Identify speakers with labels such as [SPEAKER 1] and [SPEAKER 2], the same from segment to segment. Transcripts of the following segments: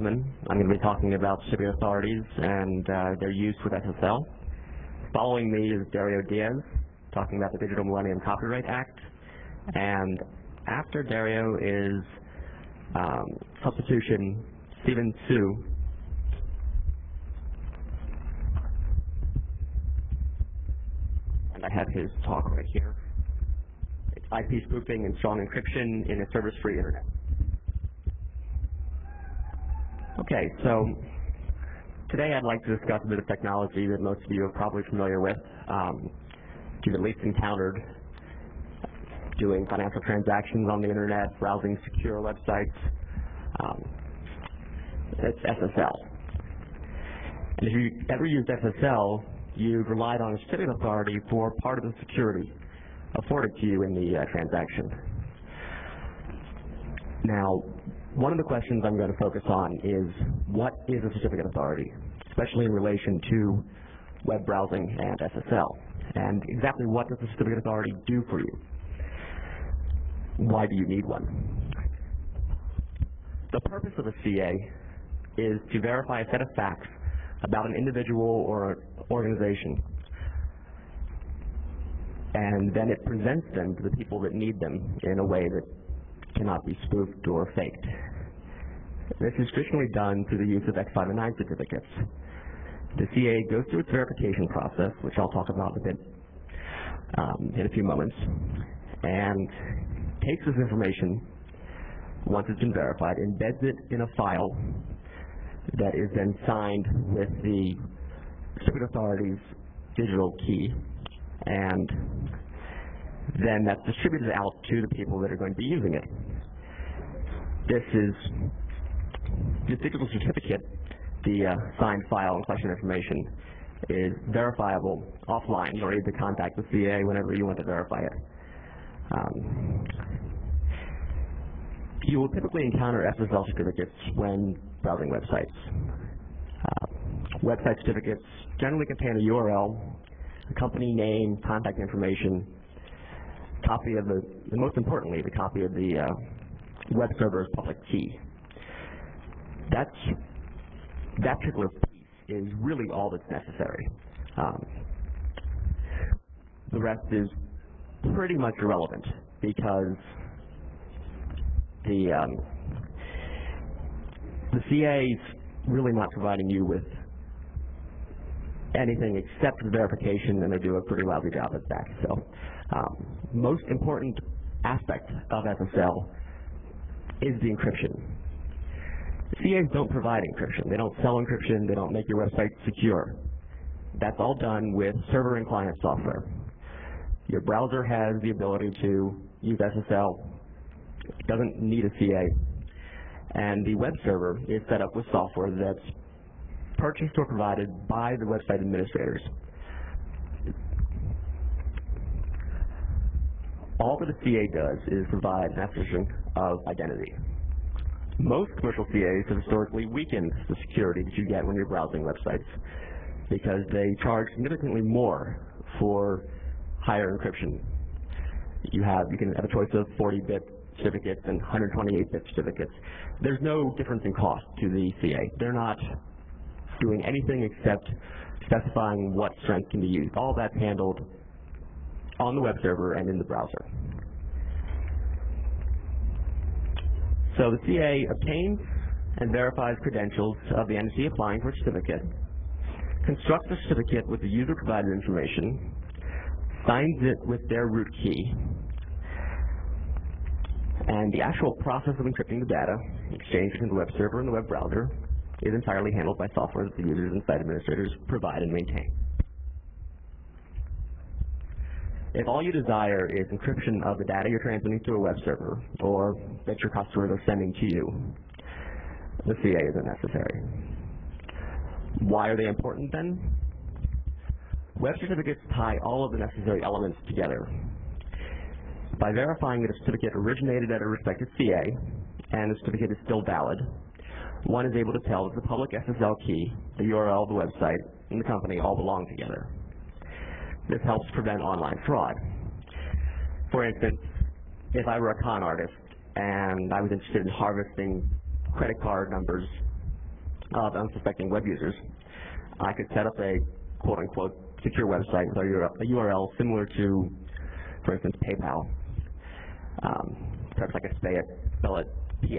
[SPEAKER 1] Rothman. I'm going to be talking about certificate authorities and their use with SSL. Following me is Dario Diaz, talking about the Digital Millennium Copyright Act. And after Dario is substitution Stephen Su. And I have his talk right here. It's IP spoofing and strong encryption in a service-free internet. Okay, so today I'd like to discuss a bit of technology that most of you are probably familiar with. You've at least encountered doing financial transactions on the internet, browsing secure websites. It's SSL. And if you ever used SSL, you've relied on a certificate authority for part of the security afforded to you in the transaction. Now, one of the questions I'm going to focus on is, what is a certificate authority, especially in relation to web browsing and SSL? And exactly what does a certificate authority do for you? Why do you need one? The purpose of a CA is to verify a set of facts about an individual or organization, and then it presents them to the people that need them in a way that cannot be spoofed or faked. This is traditionally done through the use of X509 certificates. The CA goes through its verification process, which I'll talk about a bit in a few moments, and takes this information, once it's been verified, embeds it in a file that is then signed with the certificate authority's digital key, and then that's distributed out to the people that are going to be using it. This digital certificate, the signed file and collection information, is verifiable offline. You don't need to contact the CA whenever you want to verify it. You will typically encounter SSL certificates when browsing websites. Website certificates generally contain a URL, a company name, contact information, copy of most importantly, the copy of the web server's public key. That particular piece is really all that's necessary. The rest is pretty much irrelevant, because the CA is really not providing you with anything except the verification, and they do a pretty lousy job at that. So, most important aspect of SSL is the encryption. The CAs don't provide encryption. They don't sell encryption. They don't make your website secure. That's all done with server and client software. Your browser has the ability to use SSL. It doesn't need a CA. And the web server is set up with software that's purchased or provided by the website administrators. All that a CA does is provide an assertion of identity. Most commercial CAs have historically weakened the security that you get when you're browsing websites, because they charge significantly more for higher encryption. You can have a choice of 40-bit certificates and 128-bit certificates. There's no difference in cost to the CA. They're not doing anything except specifying what strength can be used. All that's handled on the web server and in the browser. So the CA obtains and verifies credentials of the entity applying for a certificate, constructs a certificate with the user-provided information, signs it with their root key, and the actual process of encrypting the data, exchange between the web server and the web browser, is entirely handled by software that the users and site administrators provide and maintain. If all you desire is encryption of the data you're transmitting to a web server, or that your customers are sending to you, the CA isn't necessary. Why are they important then? Web certificates tie all of the necessary elements together. By verifying that a certificate originated at a respected CA, and the certificate is still valid, one is able to tell that the public SSL key, the URL of the website, and the company all belong together. This helps prevent online fraud. For instance, if I were a con artist and I was interested in harvesting credit card numbers of unsuspecting web users, I could set up a quote-unquote secure website with a URL similar to, for instance, PayPal. Perhaps I could spell it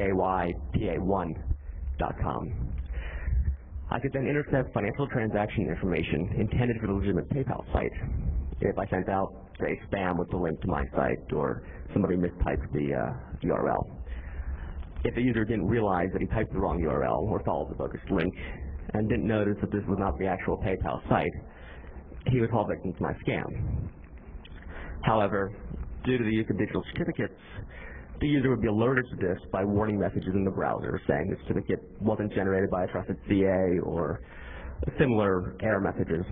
[SPEAKER 1] PAYPA1.com. I could then intercept financial transaction information intended for the legitimate PayPal site if I sent out, say, spam with the link to my site or somebody mistyped the URL. If the user didn't realize that he typed the wrong URL or followed the bogus link and didn't notice that this was not the actual PayPal site, he would fall victim to my scam. However, due to the use of digital certificates, the user would be alerted to this by warning messages in the browser saying the certificate wasn't generated by a trusted CA or similar error messages.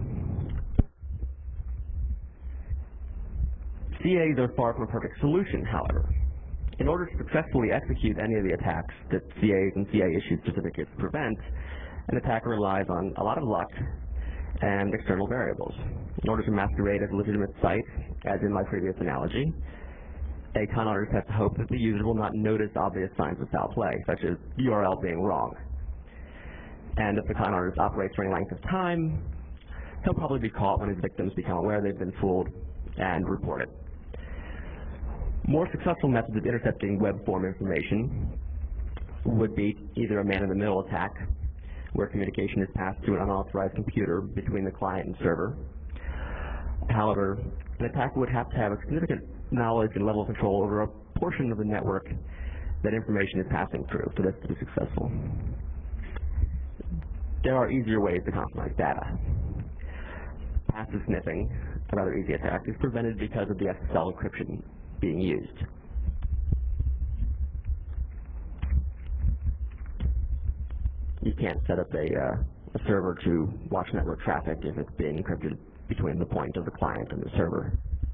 [SPEAKER 1] CAs are far from a perfect solution, however. In order to successfully execute any of the attacks that CAs and CA-issued certificates prevent, an attacker relies on a lot of luck and external variables. In order to masquerade as a legitimate site, as in my previous analogy, a con artist has to hope that the user will not notice obvious signs of foul play, such as the URL being wrong. And if the con artist operates for any length of time, he'll probably be caught when his victims become aware they've been fooled and report it. More successful methods of intercepting web form information would be either a man-in-the-middle attack, where communication is passed to an unauthorized computer between the client and server. However, an attacker would have to have a significant knowledge and level of control over a portion of the network that information is passing through for this to be successful. There are easier ways to compromise data. Passive sniffing, a rather easy attack, is prevented because of the SSL encryption being used. You can't set up a server to watch network traffic if it's being encrypted between the point of the client and the server.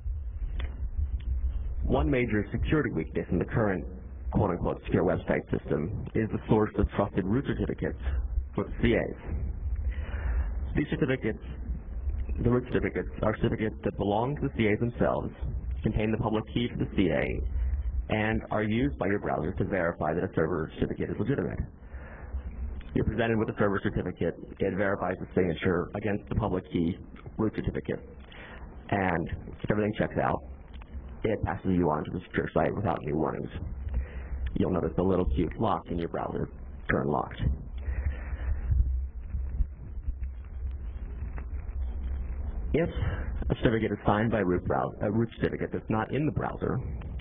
[SPEAKER 1] One major security weakness in the current quote-unquote secure website system is the source of trusted root certificates for the CAs. These certificates, the root certificates, are certificates that belong to the CAs themselves, contain the public key for the CA, and are used by your browser to verify that a server certificate is legitimate. You're presented with a server certificate. It verifies the signature against the public key root certificate. And if everything checks out, it passes you on to the secure site without any warnings. You'll notice the little cute lock in your browser turn locked. If a certificate is signed by a root certificate that's not in the browser,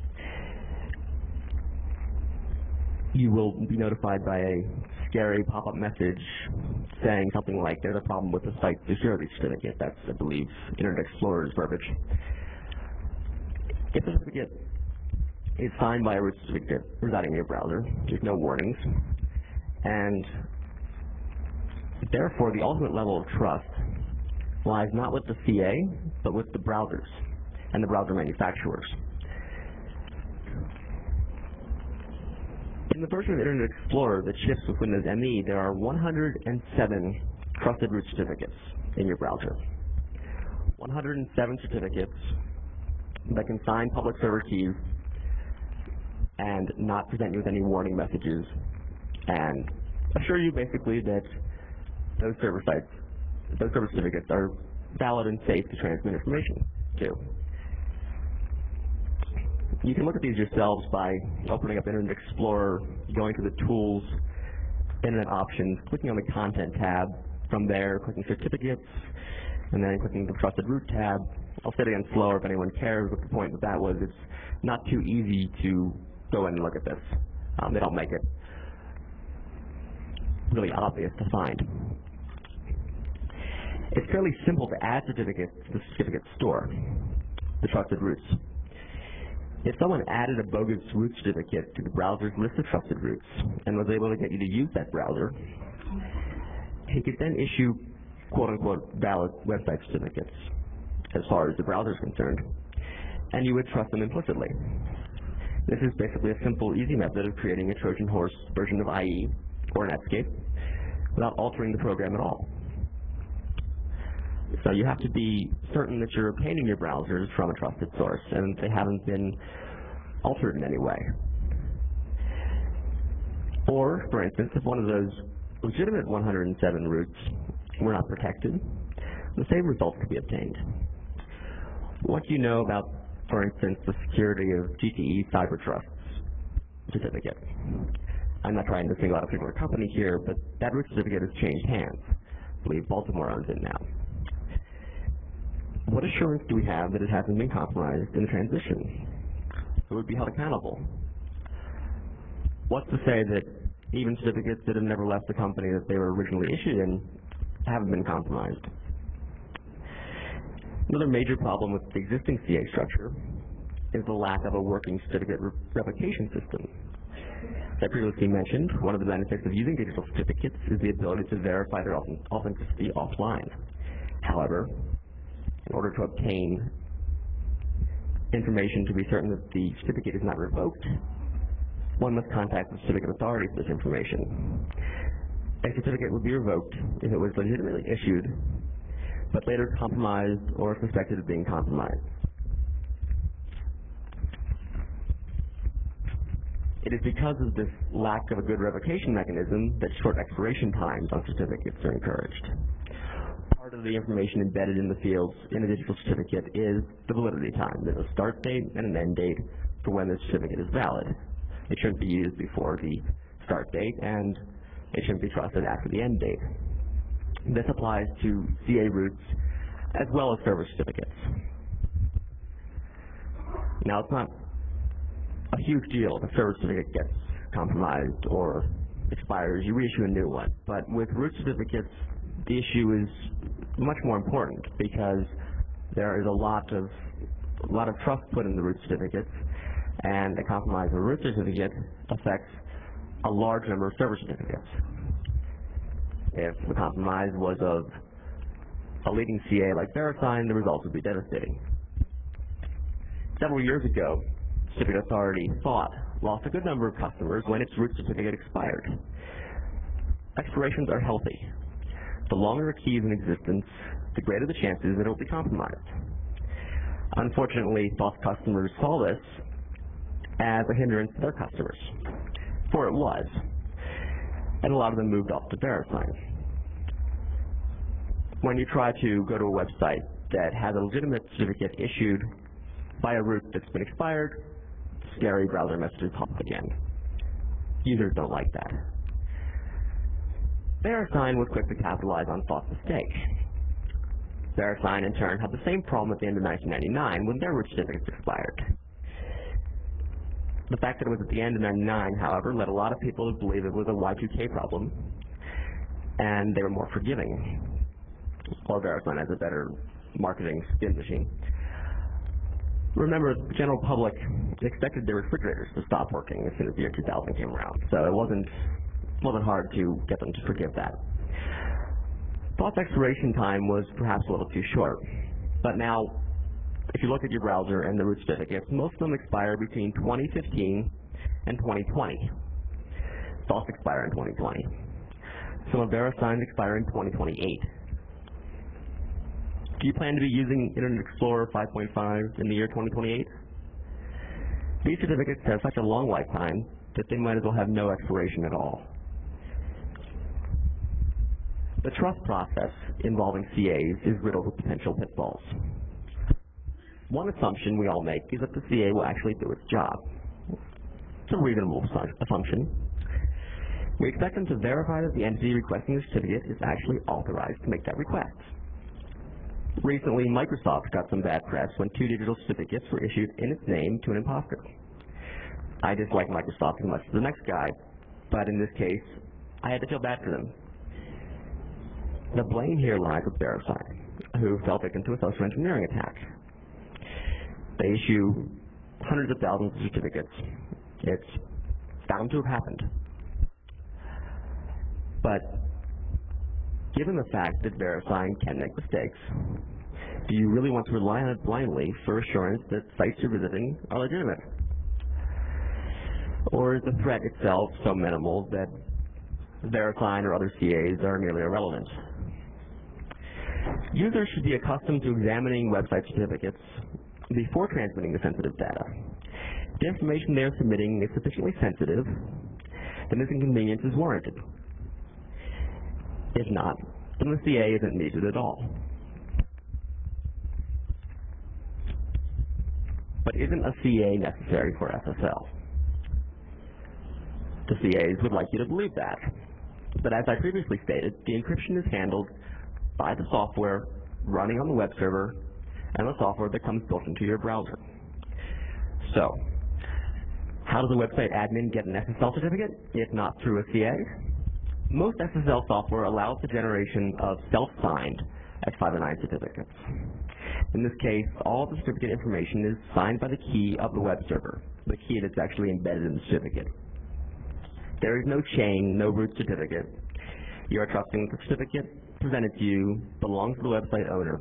[SPEAKER 1] you will be notified by a scary pop-up message saying something like, there's a problem with the site security certificate. That's, I believe, Internet Explorer's verbiage. If the certificate is signed by a root certificate residing in your browser, there's no warnings, and therefore the ultimate level of trust lies not with the CA, but with the browsers and the browser manufacturers. In the version of Internet Explorer that ships with Windows ME, there are 107 trusted root certificates in your browser. 107 certificates that can sign public server keys and not present you with any warning messages and assure you basically that those server certificates are valid and safe to transmit information to. You can look at these yourselves by opening up Internet Explorer, going to the Tools, Internet Options, clicking on the Content tab, from there clicking Certificates, and then clicking the Trusted Root tab. I'll say it again slower if anyone cares, but the point of that was it's not too easy to go in and look at this. They don't make it really obvious to find. It's fairly simple to add certificates to the certificate store, the trusted roots. If someone added a bogus root certificate to the browser's list of trusted roots and was able to get you to use that browser, he could then issue quote-unquote valid website certificates as far as the browser is concerned, and you would trust them implicitly. This is basically a simple, easy method of creating a Trojan horse version of IE or Netscape without altering the program at all. So you have to be certain that you're obtaining your browsers from a trusted source and they haven't been altered in any way. Or, for instance, if one of those legitimate 107 routes were not protected, the same results could be obtained. What do you know about, for instance, the security of GTE CyberTrust's certificate? I'm not trying to single out a particular company here, but that root certificate has changed hands. I believe Baltimore owns it now. What assurance do we have that it hasn't been compromised in the transition? Who would be held accountable? What's to say that even certificates that have never left the company that they were originally issued in haven't been compromised? Another major problem with the existing CA structure is the lack of a working certificate replication system. As I previously mentioned, one of the benefits of using digital certificates is the ability to verify their authenticity offline. However, in order to obtain information to be certain that the certificate is not revoked, one must contact the certificate authority for this information. A certificate would be revoked if it was legitimately issued, but later compromised or suspected of being compromised. It is because of this lack of a good revocation mechanism that short expiration times on certificates are encouraged. Part of the information embedded in the fields in a digital certificate is the validity time. There's a start date and an end date for when the certificate is valid. It shouldn't be used before the start date, and it shouldn't be trusted after the end date. This applies to CA routes as well as server certificates. Now, it's not a huge deal if a server certificate gets compromised or expires. You reissue a new one. But with root certificates, the issue is much more important because there is a lot of trust put in the root certificates, and a compromise of a root certificate affects a large number of server certificates. If the compromise was of a leading CA like VeriSign, the results would be devastating. Several years ago, Certificate Authority thought lost a good number of customers when its root certificate expired. Expirations are healthy. The longer a key is in existence, the greater the chances that it will be compromised. Unfortunately, false customers saw this as a hindrance to their customers, for it was, and a lot of them moved off to VeriSign. When you try to go to a website that has a legitimate certificate issued by a root that's been expired, scary browser messages pop up again. Users don't like that. VeriSign was quick to capitalize on false mistakes. VeriSign, in turn, had the same problem at the end of 1999 when their root certificates expired. The fact that it was at the end of 1999, however, led a lot of people to believe it was a Y2K problem, and they were more forgiving. Or VeriSign has a better marketing spin machine. Remember, the general public expected their refrigerators to stop working as soon as the year 2000 came around, so it wasn't hard to get them to forgive that. False expiration time was perhaps a little too short, but now, if you look at your browser and the root certificates, most of them expire between 2015 and 2020. False expire in 2020. Some of VeriSign's expire in 2028. Do you plan to be using Internet Explorer 5.5 in the year 2028? These certificates have such a long lifetime that they might as well have no expiration at all. The trust process involving CAs is riddled with potential pitfalls. One assumption we all make is that the CA will actually do its job. It's a reasonable assumption. We expect them to verify that the entity requesting the certificate is actually authorized to make that request. Recently, Microsoft got some bad press when 2 digital certificates were issued in its name to an imposter. I dislike Microsoft as much as the next guy, but in this case, I had to feel bad for them. The blame here lies with VeriSign, who fell victim to a social engineering attack. They issue hundreds of thousands of certificates. It's bound to have happened. But given the fact that VeriSign can make mistakes, do you really want to rely on it blindly for assurance that sites you're visiting are legitimate? Or is the threat itself so minimal that VeriSign or other CAs are merely irrelevant? Users should be accustomed to examining website certificates before transmitting the sensitive data. If the information they are submitting is sufficiently sensitive, then this inconvenience is warranted. If not, then the CA isn't needed at all. But isn't a CA necessary for SSL? The CAs would like you to believe that. But as I previously stated, the encryption is handled by the software running on the web server and the software that comes built into your browser. So, how does a website admin get an SSL certificate, if not through a CA? Most SSL software allows the generation of self-signed X509 certificates. In this case, all the certificate information is signed by the key of the web server, the key that's actually embedded in the certificate. There is no chain, no root certificate. You are trusting that the certificate presented to you belongs to the website owner.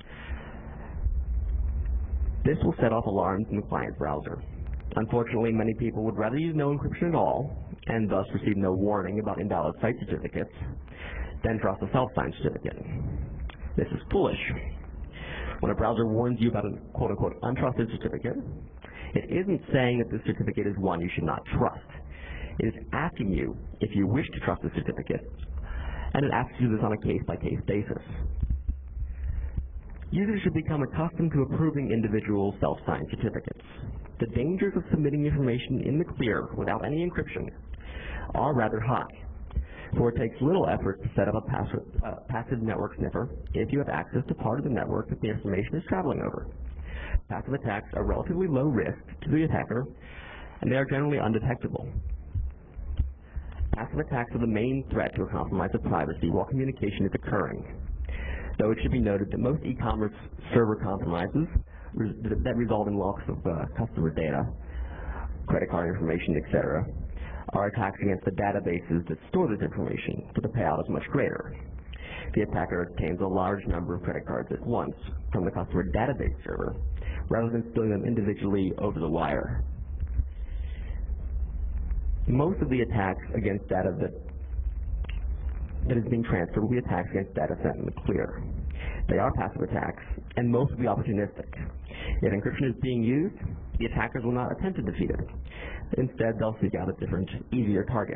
[SPEAKER 1] This will set off alarms in the client browser. Unfortunately, many people would rather use no encryption at all, and thus receive no warning about invalid site certificates, than trust a self-signed certificate. This is foolish. When a browser warns you about a quote-unquote untrusted certificate, it isn't saying that this certificate is one you should not trust. It is asking you if you wish to trust the certificate, and it asks you this on a case-by-case basis. Users should become accustomed to approving individual self-signed certificates. The dangers of submitting information in the clear without any encryption are rather high, for it takes little effort to set up a passive network sniffer if you have access to part of the network that the information is traveling over. Passive attacks are relatively low risk to the attacker, and they are generally undetectable. Passive attacks are the main threat to a compromise of privacy while communication is occurring, though it should be noted that most e-commerce server compromises that result in loss of customer data, credit card information, etc., are attacks against the databases that store this information, so the payout is much greater. The attacker obtains a large number of credit cards at once from the customer database server, rather than stealing them individually over the wire. Most of the attacks against data that is being transferred will be attacks against data sent in the clear. They are passive attacks, and most will be opportunistic. If encryption is being used, the attackers will not attempt to defeat it. Instead, they'll seek out a different, easier target.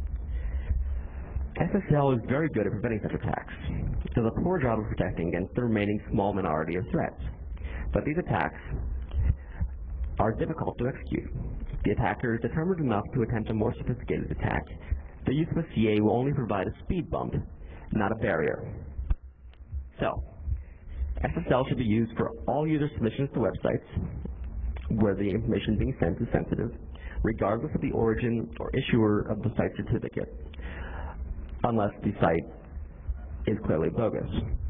[SPEAKER 1] SSL is very good at preventing such attacks. It does a poor job of protecting against the remaining small minority of threats. But these attacks are difficult to execute. If the attacker is determined enough to attempt a more sophisticated attack, the use of a CA will only provide a speed bump, not a barrier. So, SSL should be used for all user submissions to websites where the information being sent is sensitive, regardless of the origin or issuer of the site certificate, unless the site is clearly bogus.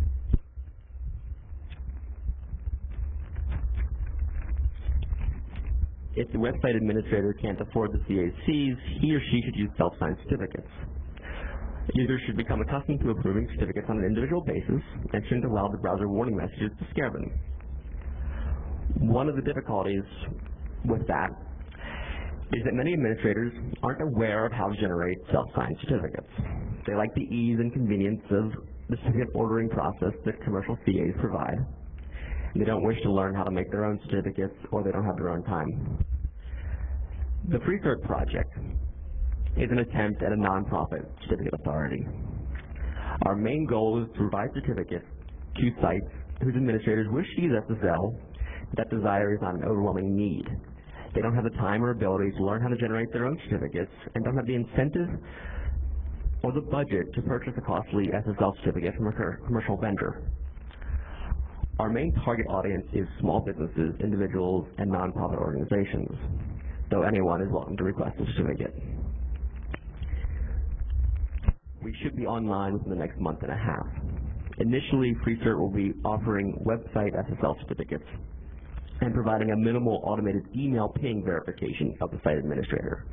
[SPEAKER 1] If the website administrator can't afford the CA's fees, he or she should use self-signed certificates. Users should become accustomed to approving certificates on an individual basis and shouldn't allow the browser warning messages to scare them. One of the difficulties with that is that many administrators aren't aware of how to generate self-signed certificates. They like the ease and convenience of the certificate ordering process that commercial CAs provide. They don't wish to learn how to make their own certificates, or they don't have their own time. The FreeCert project is an attempt at a nonprofit certificate authority. Our main goal is to provide certificates to sites whose administrators wish to use SSL, but that desire is not an overwhelming need. They don't have the time or ability to learn how to generate their own certificates and don't have the incentive or the budget to purchase a costly SSL certificate from a commercial vendor. Our main target audience is small businesses, individuals, and nonprofit organizations, though anyone is welcome to request a certificate. We should be online within the next month and a half. Initially, FreeCert will be offering website SSL certificates and providing a minimal automated email ping verification of the site administrator.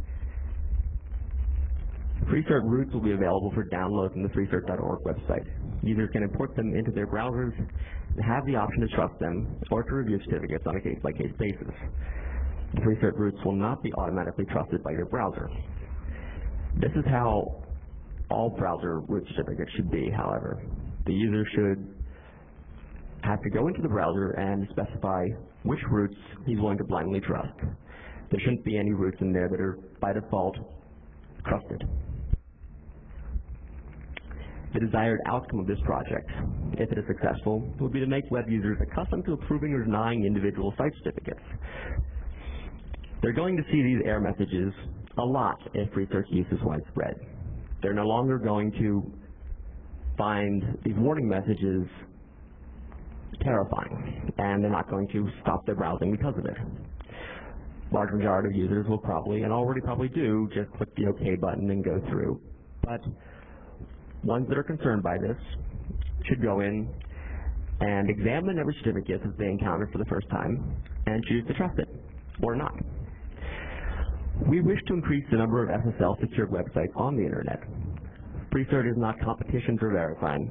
[SPEAKER 1] FreeCert roots will be available for download from the freecert.org website. Users can import them into their browsers and have the option to trust them or to review certificates on a case-by-case basis. The FreeCert roots will not be automatically trusted by your browser. This is how all browser root certificates should be, however. The user should have to go into the browser and specify which roots he's willing to blindly trust. There shouldn't be any roots in there that are, by default, trusted. The desired outcome of this project, if it is successful, would be to make web users accustomed to approving or denying individual site certificates. They're going to see these error messages a lot if free search use is widespread. They're no longer going to find these warning messages terrifying, and they're not going to stop their browsing because of it. Large majority of users will probably, and already probably do, just click the OK button and go through. But ones that are concerned by this should go in and examine every certificate that they encounter for the first time and choose to trust it, or not. We wish to increase the number of SSL-secured websites on the Internet. FreeCert is not competition for Verifine.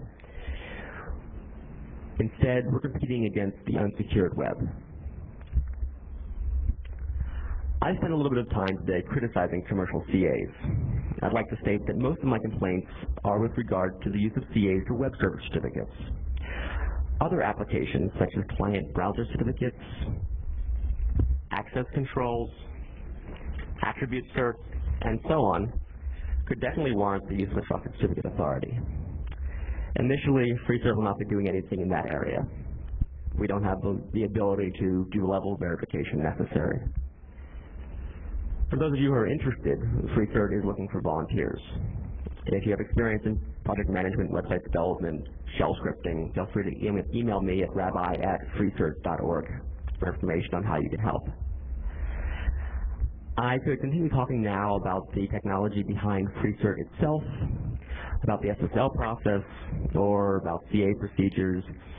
[SPEAKER 1] Instead, we're competing against the unsecured web. I spent a little bit of time today criticizing commercial CAs. I'd like to state that most of my complaints are with regard to the use of CAs for web server certificates. Other applications, such as client browser certificates, access controls, attribute certs, and so on, could definitely warrant the use of a trusted certificate authority. Initially, FreeCert will not be doing anything in that area. We don't have the ability to do level verification necessary. For those of you who are interested, FreeCert is looking for volunteers. If you have experience in project management, website development, shell scripting, feel free to email me at rabbi@freecert.org for information on how you can help. I could continue talking now about the technology behind FreeCert itself, about the SSL process, or about CA procedures,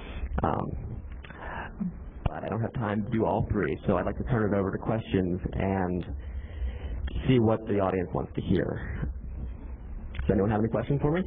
[SPEAKER 1] but I don't have time to do all three, so I'd like to turn it over to questions and see what the audience wants to hear. Does anyone have any questions for me?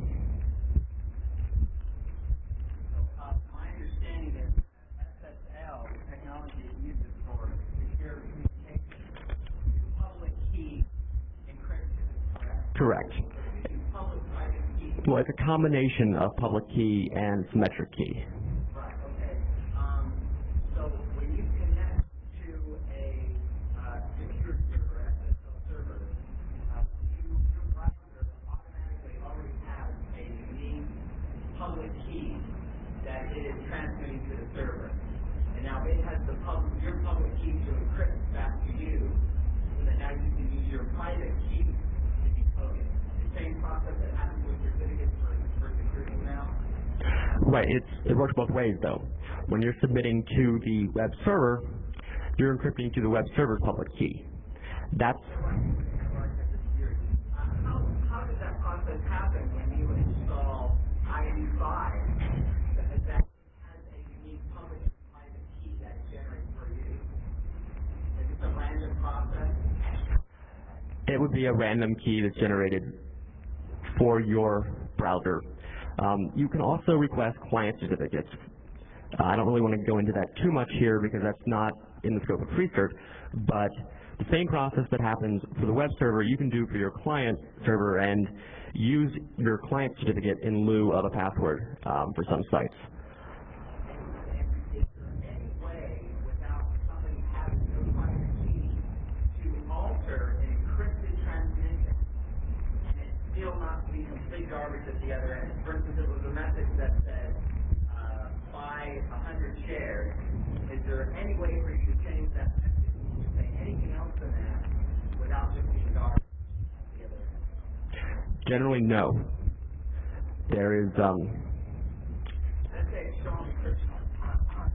[SPEAKER 2] My understanding is SSL, the technology it uses for secure communication, is public key encryption, correct?
[SPEAKER 1] Correct.
[SPEAKER 2] Public-private key.
[SPEAKER 1] Well, it's a combination of public key and symmetric key.
[SPEAKER 2] Right, okay. So when you connect to a secure server, SSL server, your browser automatically already has a unique public key that it is transmitting to the server. And now it has your public key to encrypt back to you, so that now you can use your private key to decode it. The same process that happens with certificates for security now.
[SPEAKER 1] Right, it works both ways though. When you're submitting to the web server, you're encrypting to the web server's public key. That's
[SPEAKER 2] How does that process happen when you install ID5 that has a unique public and private key that it generates for you? Is it a random process?
[SPEAKER 1] It would be a random key that's generated for your browser. You can also request client certificates. I don't really want to go into that too much here because that's not in the scope of FreeCert, but the same process that happens for the web server you can do for your client server and use your client certificate in lieu of a password for some sites.
[SPEAKER 2] And is there any way, without somebody having no private key, to alter an encrypted transmission and it still not be complete garbage at the other end? For instance, it was a message that said, buy 100 shares. Is there any way for you to change that message to say anything else than that without just being garbage at the other end?
[SPEAKER 1] Generally, no. There is,
[SPEAKER 2] Let's say it's strong encryption on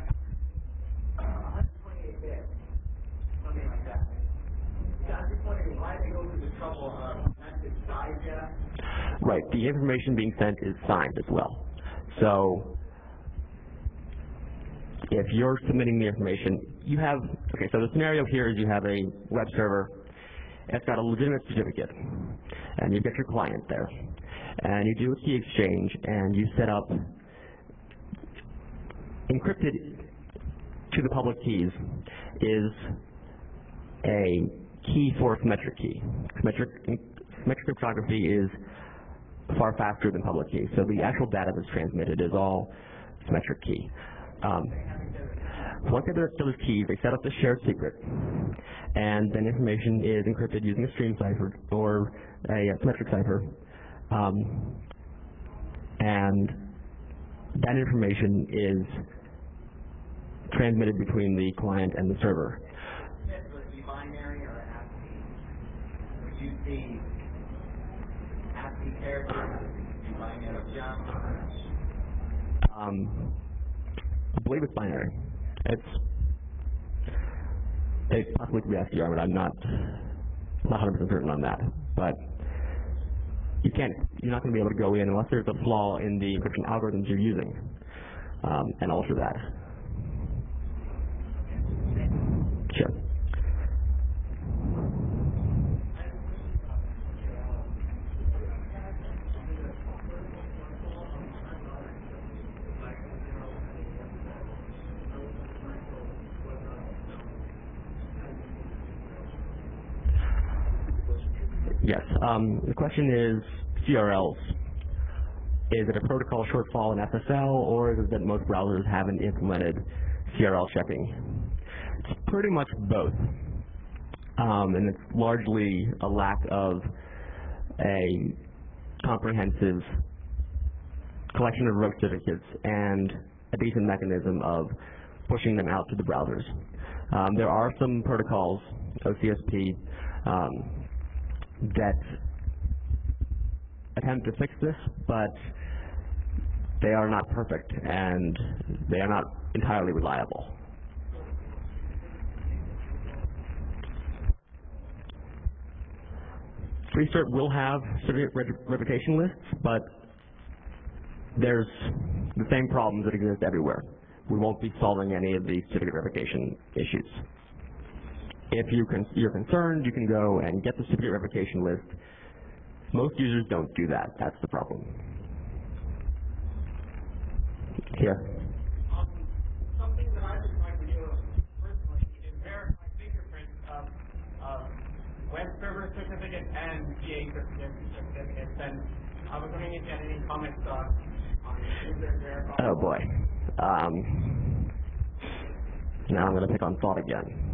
[SPEAKER 2] 128 bits, something like that. Yeah, I'm just wondering why they go through the trouble of message digest.
[SPEAKER 1] right, the information being sent is signed as well. So if you're submitting the information, you have, okay, so the scenario here is you have a web server, it's got a legitimate certificate, and you've got your client there, and you do a key exchange, and you set up encrypted to the public keys is a key for a symmetric key. Symmetric cryptography is far faster than public key, so the actual data that's transmitted is all symmetric key. Once they get those keys, they set up the shared secret, and then information is encrypted using a stream cipher or a symmetric cipher. and that information is transmitted between the client and the server.
[SPEAKER 2] Would it be binary or ASCII? Would you see ASCII characters, binary jump?
[SPEAKER 1] I believe it's binary. It possibly could be SDR, but I'm not 100% certain on that. But you're not going to be able to go in unless there's a flaw in the encryption algorithms you're using and alter that. Sure. Yes. The question is CRLs. Is it a protocol shortfall in SSL, or is it that most browsers haven't implemented CRL checking? It's pretty much both. And it's largely a lack of a comprehensive collection of root certificates and a decent mechanism of pushing them out to the browsers. There are some protocols, OCSP, that attempt to fix this, but they are not perfect and they are not entirely reliable. FreeCert will have certificate revocation lists, but there's the same problems that exist everywhere. We won't be solving any of the certificate revocation issues. If you're concerned, you can go and get the certificate revocation list. Most users don't do that. That's the problem. Here.
[SPEAKER 2] Something that I would like to do personally is verify fingerprints of web server certificates and CA certificates. And I was wondering if you had any comments on is there verified?
[SPEAKER 1] Oh boy. Now I'm going to pick on thought again.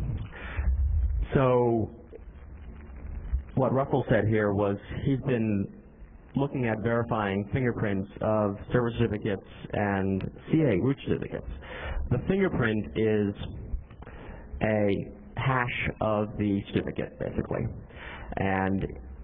[SPEAKER 1] So what Russell said here was he's been looking at verifying fingerprints of server certificates and CA root certificates. The fingerprint is a hash of the certificate, basically. And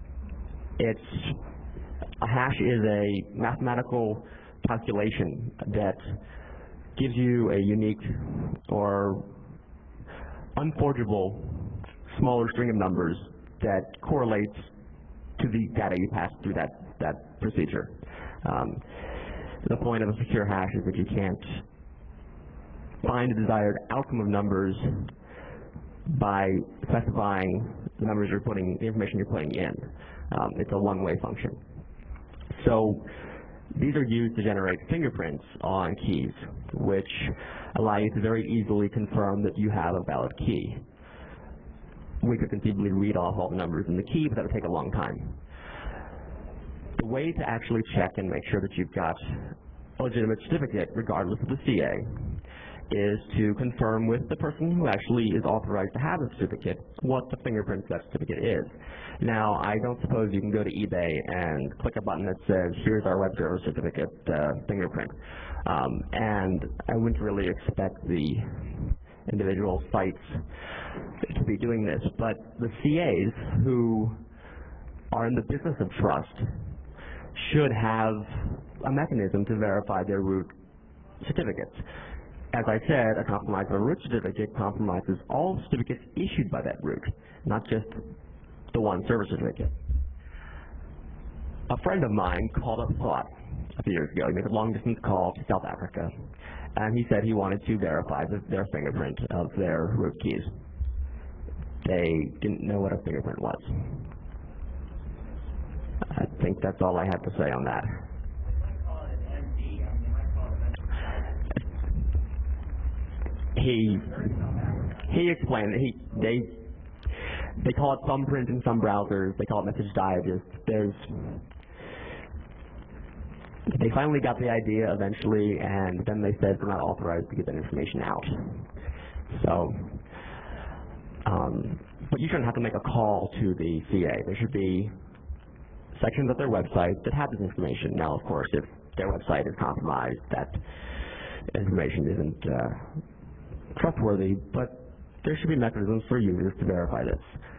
[SPEAKER 1] a hash is a mathematical calculation that gives you a unique or unforgeable smaller string of numbers that correlates to the data you pass through that procedure. The point of a secure hash is that you can't find a desired outcome of numbers by specifying the numbers you're putting, the information you're putting in. It's a one-way function. So these are used to generate fingerprints on keys, which allow you to very easily confirm that you have a valid key. We could conceivably read off all the numbers in the key, but that would take a long time. The way to actually check and make sure that you've got a legitimate certificate, regardless of the CA, is to confirm with the person who actually is authorized to have the certificate what the fingerprint of that certificate is. Now, I don't suppose you can go to eBay and click a button that says, here's our web server certificate fingerprint. And I wouldn't really expect the individual sites to be doing this, but the CAs who are in the business of trust should have a mechanism to verify their root certificates. As I said, a compromise of a root certificate compromises all certificates issued by that root, not just the one server certificate. A friend of mine called up SWAT a few years ago. He made a long-distance call to South Africa, and he said he wanted to verify their fingerprint of their root keys. They didn't know what a fingerprint was. I think that's all I have to say on that. He explained that they call it thumbprint in some browsers, they call it message digest. They finally got the idea eventually, and then they said they're not authorized to get that information out. So, but you shouldn't have to make a call to the CA. There should be sections of their website that have this information. Now, of course, if their website is compromised, that information isn't trustworthy, but there should be mechanisms for users to verify this.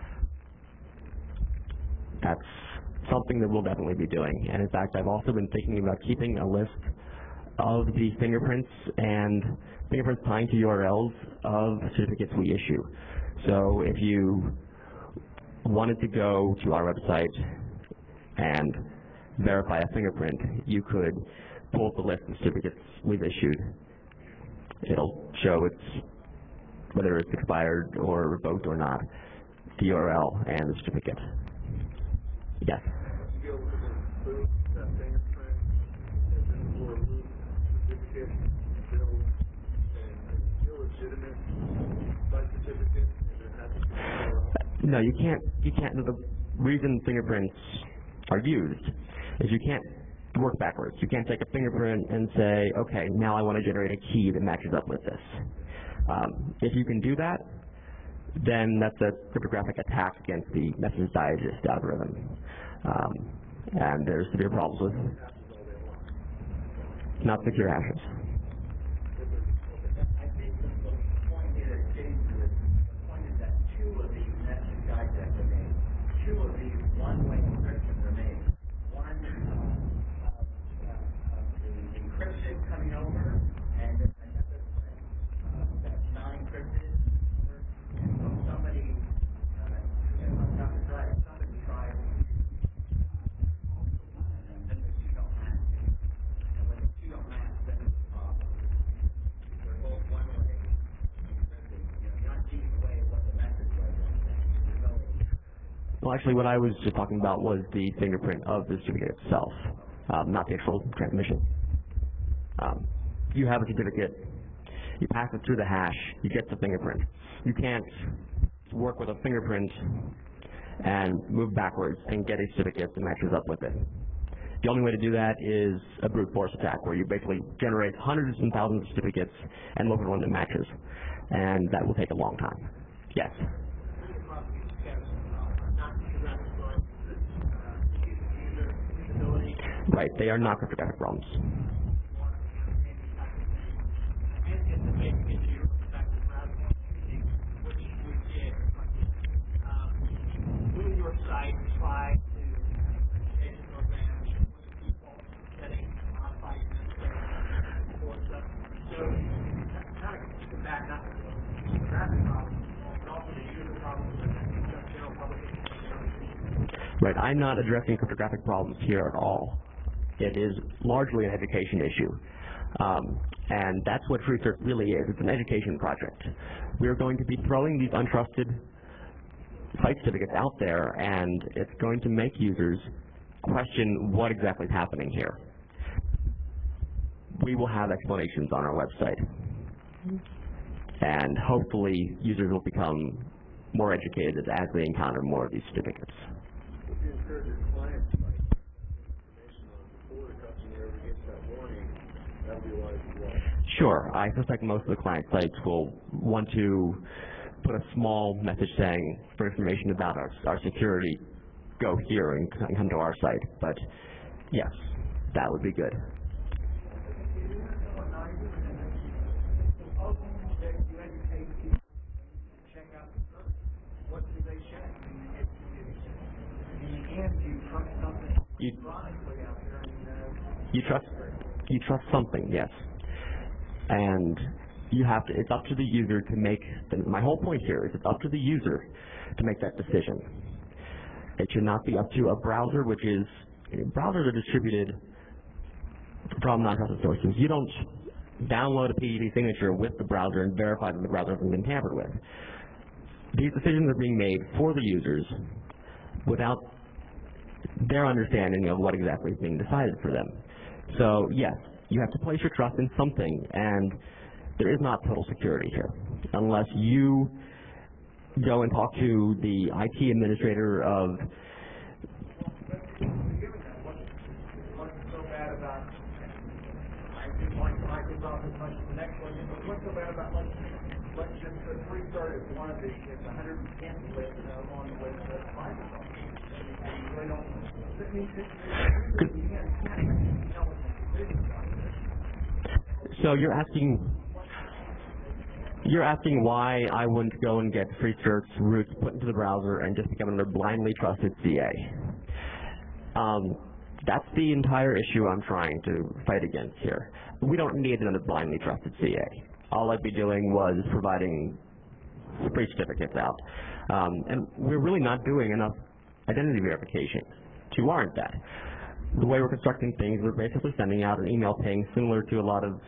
[SPEAKER 1] That's something that we'll definitely be doing. And in fact, I've also been thinking about keeping a list of the fingerprints and fingerprints tying to URLs of certificates we issue. So if you wanted to go to our website and verify a fingerprint, you could pull up the list of certificates we've issued. It'll show whether it's expired or revoked or not, the URL and the certificate. Yes?
[SPEAKER 3] You go to the that fingerprint, and then for a loop certificate, build an illegitimate site certificate, and then have to be
[SPEAKER 1] No, you can't. The reason fingerprints are used is you can't work backwards. You can't take a fingerprint and say, okay, now I want to generate a key that matches up with this. If you can do that, then that's a cryptographic attack against the message digest algorithm. And there's severe problems with not secure hashes.
[SPEAKER 2] I think the point here that James is, the point is that two of these message digests are made. Two of these one-way encryptions are made. One of the encryption coming over, and then another one that's non-encrypted. And so somebody, if I'm not right, somebody tried then the two don't match. And when the two don't match, then it's a problem. They're both one-way encrypted. You're not taking away what the message was.
[SPEAKER 1] Well, actually, what I was just talking about was the fingerprint of the certificate itself, not the actual transmission. You have a certificate, you pass it through the hash, you get the fingerprint. You can't work with a fingerprint and move backwards and get a certificate that matches up with it. The only way to do that is a brute force attack, where you basically generate hundreds and thousands of certificates and look for one that matches. And that will take a long time. Yes? Right, they are not cryptographic problems.
[SPEAKER 2] Will your site try to education programs with people setting modify your for stuff? So kind of to back up the traffic problem, but also the user problem with the general public.
[SPEAKER 1] Right, I'm not addressing cryptographic problems here at all. It is largely an education issue. And that's what TruthCert really is. It's an education project. We're going to be throwing these untrusted site certificates out there, and it's going to make users question what exactly is happening here. We will have explanations on our website, and hopefully users will become more educated as they encounter more of these certificates.
[SPEAKER 3] If you encourage your clients to like information on before the customer ever gets that warning, that would be wise as well.
[SPEAKER 1] Sure. I suspect most of the client sites will want to put a small message saying, for information about our security, go here and come to our site. But yes, that would be good. You trust something, yes. And you have to, it's up to the user to make, my whole point here is it's up to the user to make that decision. It should not be up to a browser, which is, browsers are distributed from non-trusted sources. You don't download a PGP signature with the browser and verify that the browser hasn't been tampered with. These decisions are being made for the users without their understanding of what exactly is being decided for them. So yes, you have to place your trust in something, and there is not total security here unless you go and talk to the IT administrator of
[SPEAKER 2] What's so bad about, I think Microsoft as much as the next one, but what's so bad about let's just put TruthCert as one of the 110 lists on the list of Microsoft. You really don't, you can't tell what's
[SPEAKER 1] So you're asking why I wouldn't go and get free certs roots put into the browser and just become another blindly trusted CA. That's the entire issue I'm trying to fight against here. We don't need another blindly trusted CA. All I'd be doing was providing free certificates out. And we're really not doing enough identity verification to warrant that. The way we're constructing things, we're basically sending out an email ping similar to a lot of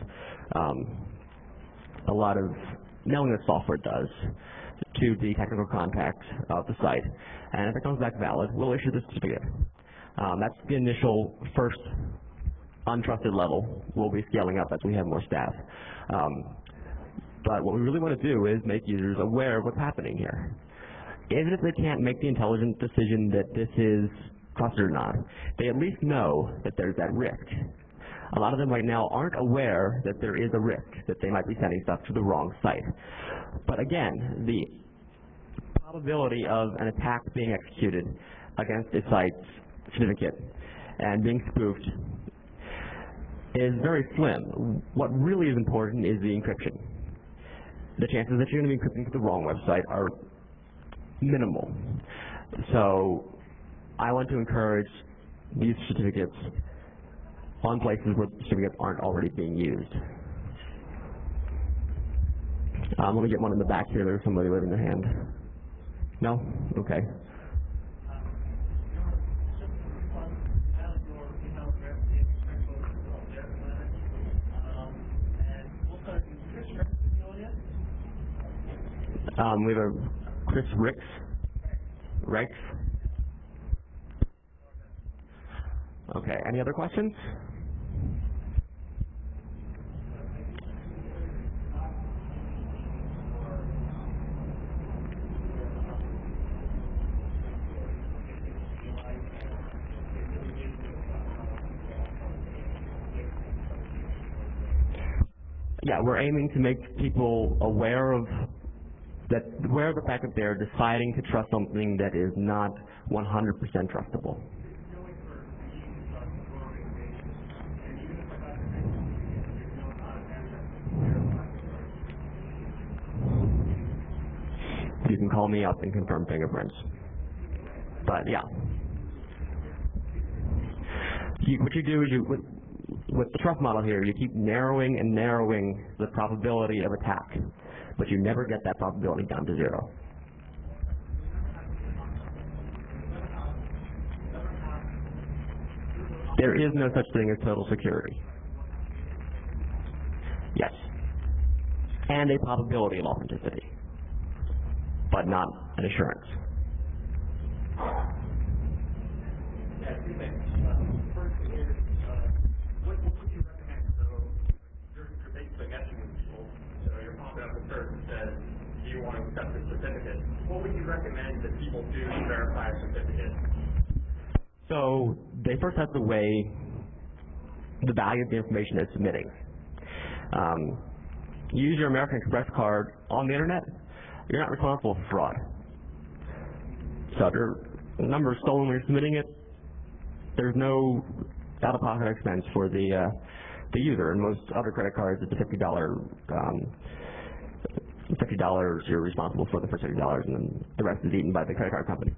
[SPEAKER 1] mailing software does to the technical contact of the site. And if it comes back valid, we'll issue the certificate. That's the initial first untrusted level. We'll be scaling up as we have more staff. But what we really want to do is make users aware of what's happening here. Even if they can't make the intelligent decision that this is trusted or not, they at least know that there's that risk. A lot of them right now aren't aware that there is a risk, that they might be sending stuff to the wrong site. But again, the probability of an attack being executed against a site's certificate and being spoofed is very slim. What really is important is the encryption. The chances that you're going to be encrypting to the wrong website are minimal. So I want to encourage these certificates on places where certificates aren't already being used. Let me get one in the back here. There's somebody waving their hand. No? Okay. We have a Chris Rex. Okay, any other questions? Yeah, we're aiming to make people aware of the fact that they're deciding to trust something that is not 100% trustable. You can call me up and confirm fingerprints. But yeah. What you do is with the trust model here, you keep narrowing and narrowing the probability of attack, but you never get that probability down to zero. There is no such thing as total security. Yes. And a probability of authenticity, but not an assurance.
[SPEAKER 2] Yeah, two things. First is, what would you recommend? So you're basically messing with people. So you're popping up a search that says, do you want to accept this certificate? What would you recommend that people do to verify a certificate?
[SPEAKER 1] So they first have to weigh the value of the information they're submitting. You use your American Express card on the internet, you're not responsible for fraud. So if your number is stolen when you're submitting it, there's no out-of-pocket expense for the user. And most other credit cards, it's a $50, you're responsible for the first $50, and then the rest is eaten by the credit card company.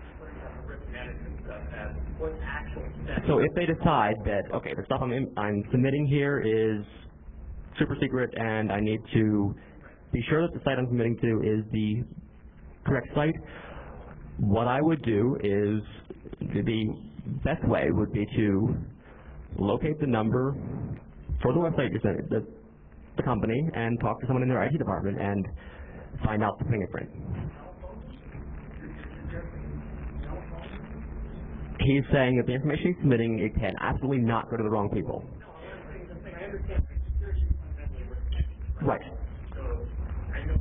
[SPEAKER 1] So if they decide that, okay, the stuff I'm submitting here is super secret and I need to be sure that the site I'm submitting to is the correct site, what I would do is, the best way would be to locate the number for the website you're sending, the company, and talk to someone in their IT department and find out the fingerprint. He's saying that the information he's submitting, it can absolutely not go to the wrong people. Right.
[SPEAKER 2] So I know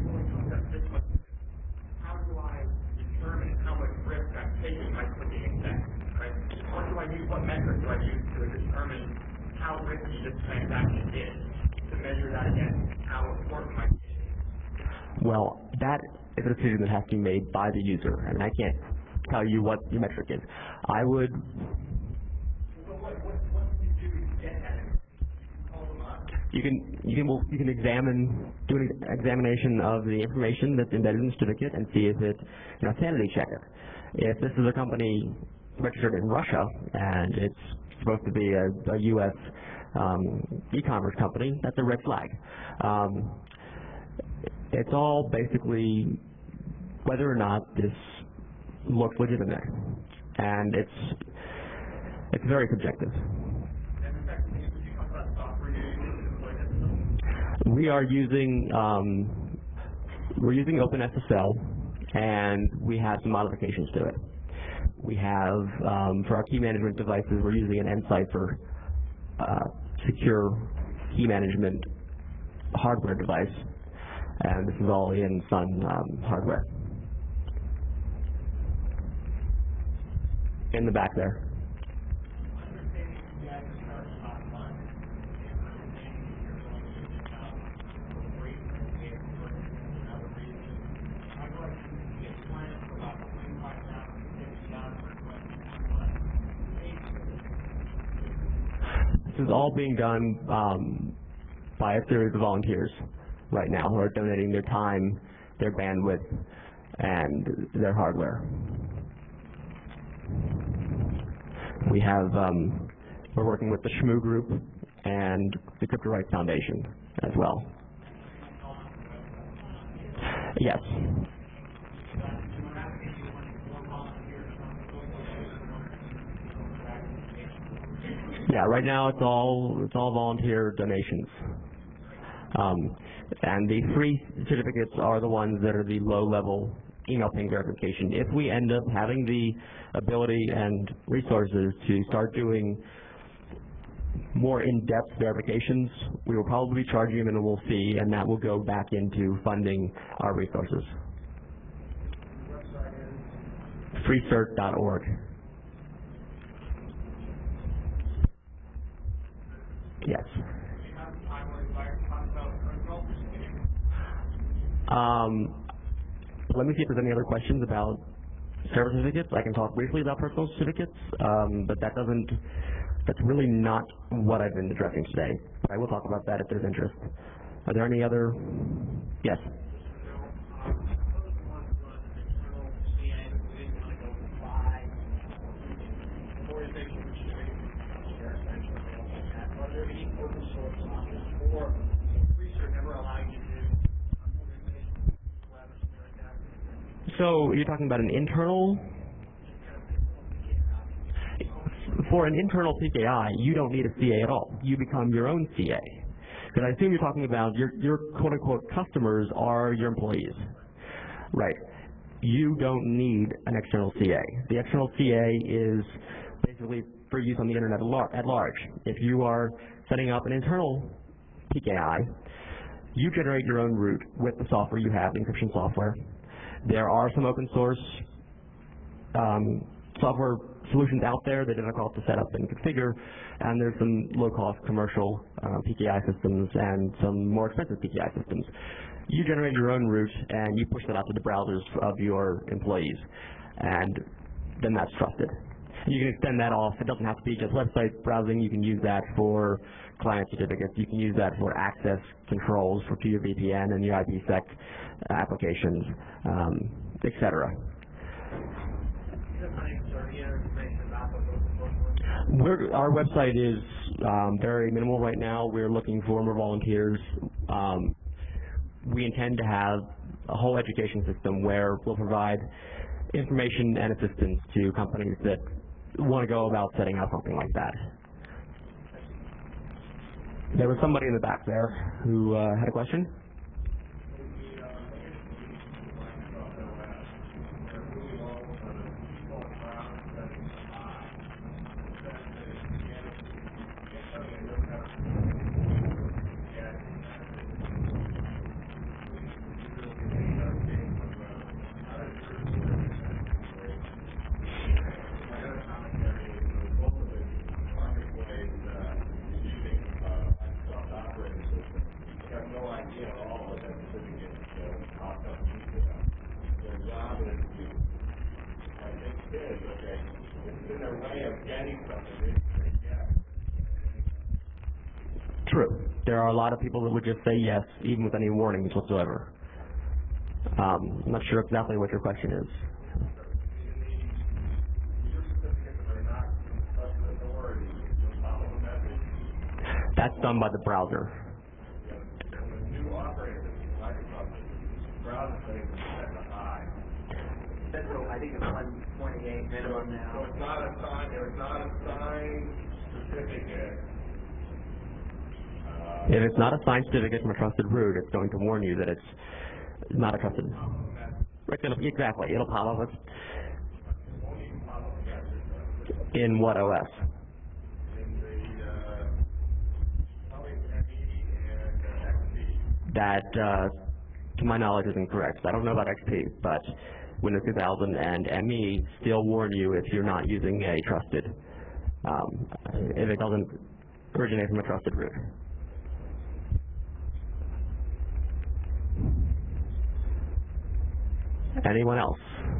[SPEAKER 2] how do I determine how much risk I'm taking by clicking accept? Right? What metric do I use to determine how risky this transaction is, to measure that against how important my data is?
[SPEAKER 1] Well, that is a decision that has to be made by the user. I mean, I can't tell you what the metric is. I would...
[SPEAKER 2] So what do you do to get that
[SPEAKER 1] You can do an examination of the information that's embedded in the certificate and see if it, sanity check it. If this is a company registered in Russia and it's supposed to be a U.S. e-commerce company, that's a red flag. It's all basically whether or not this looks legitimate, and it's very subjective. We are using OpenSSL, and we have some modifications to it. We have for our key management devices, we're using an nCipher secure key management hardware device, and this is all in Sun hardware. In the back there. This is all being done by a series of volunteers right now who are donating their time, their bandwidth, and their hardware. We have, we're working with the Shmoo Group and the Crypto Rights Foundation as well. Yes. Yeah, right now it's all volunteer donations. And the free certificates are the ones that are the low-level email ping verification. If we end up having the ability and resources to start doing more in-depth verifications, we will probably be charging a minimal fee, and that will go back into funding our resources. freecert.org. Yes. Let me see if there's any other questions about server certificates. I can talk briefly about personal certificates, but that's really not what I've been addressing today. But I will talk about that if there's interest. Are there any other? Yes. So you're talking about an internal? For an internal PKI, you don't need a CA at all. You become your own CA. Because I assume you're talking about your quote-unquote customers are your employees. Right. You don't need an external CA. The external CA is basically for use on the internet at large. If you are setting up an internal PKI, you generate your own root with the software you have, encryption software. There are some open source software solutions out there that are difficult to set up and configure, and there's some low-cost commercial PKI systems and some more expensive PKI systems. You generate your own root, and you push that out to the browsers of your employees, and then that's trusted. You can extend that off. It doesn't have to be just website browsing. You can use that for client certificates. You can use that for access controls to your VPN and your IPsec applications, etc. Our website is very minimal right now. We're looking for more volunteers. We intend to have a whole education system where we'll provide information and assistance to companies that want to go about setting up something like that. There was somebody in the back there who had a question. True. there are a lot of people that would just say yes, even with any warnings whatsoever. I'm not sure exactly what your question is. That's done by the browser.
[SPEAKER 2] So I think it's 128 minimum now.
[SPEAKER 3] So it's not a signed certificate.
[SPEAKER 1] If it's not a signed certificate from a trusted root, it's going to warn you that it's not a trusted. Exactly. It'll pop up with. In what OS?
[SPEAKER 3] In the probably ME and XP.
[SPEAKER 1] That, to my knowledge, is incorrect. I don't know about XP, but Windows 2000 and ME still warn you if you're not using a trusted, if it doesn't originate from a trusted root. Anyone else?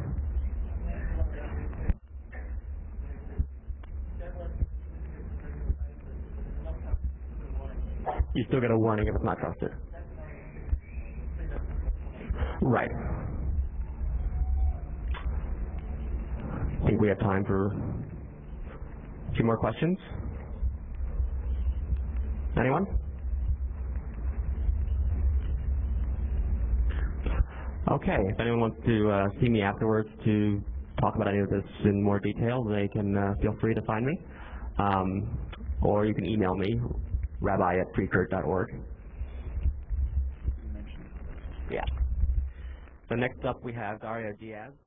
[SPEAKER 1] You still get a warning if it's not trusted. Right. I think we have time for 2 more questions. Anyone? Okay, if anyone wants to see me afterwards to talk about any of this in more detail, they can feel free to find me. Or you can email me, rabbi@freecurt.org. Yeah. So next up we have Dario Diaz.